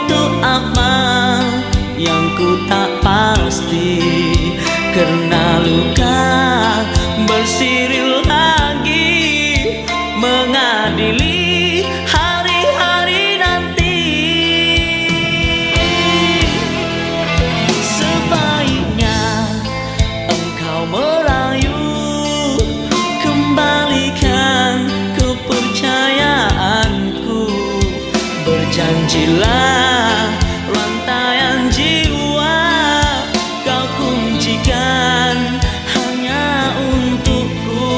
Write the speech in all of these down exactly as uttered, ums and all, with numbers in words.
untuk apa yang ku tak pasti, karena luka bersiril lagi mengadili hari-hari nanti. Sebaiknya engkau merayu, kembalikan kepercayaanku. Berjanjilah rantaian jiwa kau kuncikan hanya untukku.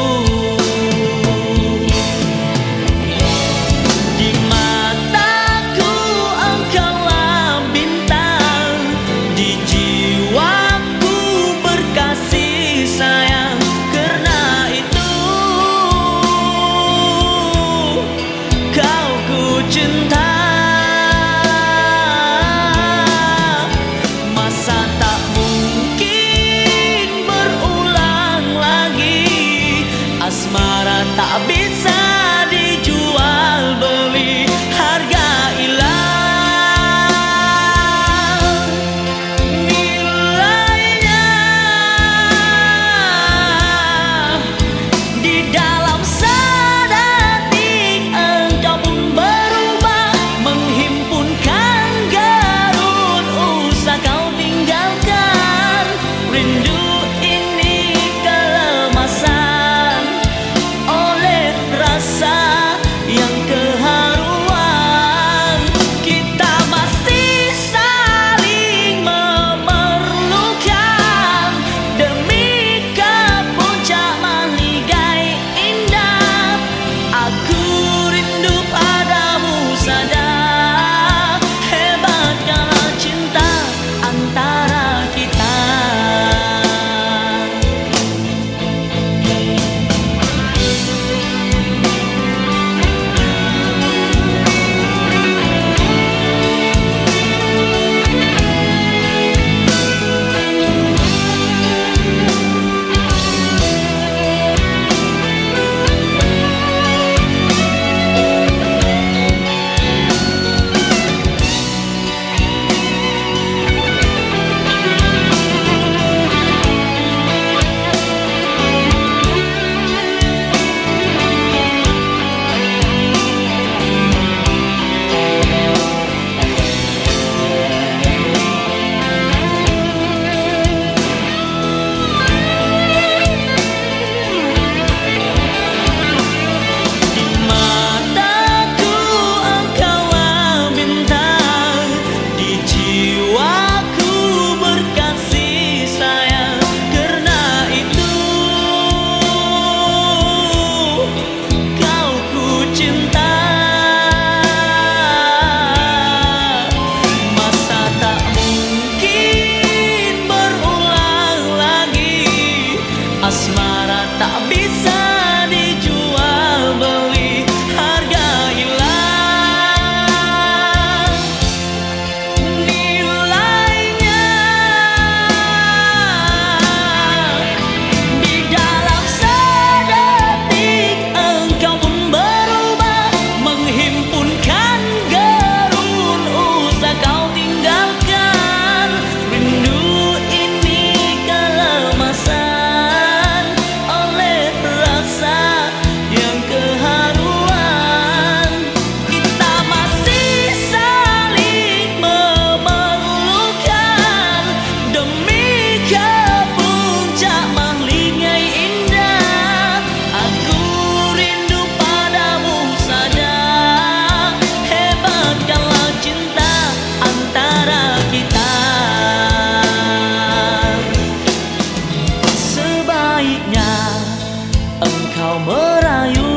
Di mataku engkaulah bintang, di jiwaku berkasih sayang. Karena itu kau ku cinta. Asmara tak bisa dijual beli, hargailah nilainya. Di dalam sedetik engkau pun berubah, menghimpunkan gerun usah kau tinggalkan. Rindu ini kelemasan yang keharuan, kita masih saling memerlukan demi ke puncak mahligai indah. Aku rindu padamu saja, hebatkanlah cinta antara kita. Asmara tak bisa dijual beli, hargailah nilainya. Di dalam sedetik engkau pun berubah, menghimpunkan gerun usah kau tinggalkan. Rindu ini kelemasan engkau merayu,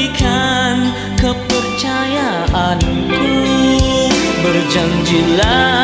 kembalikan kepercayaanku. Berjanjilah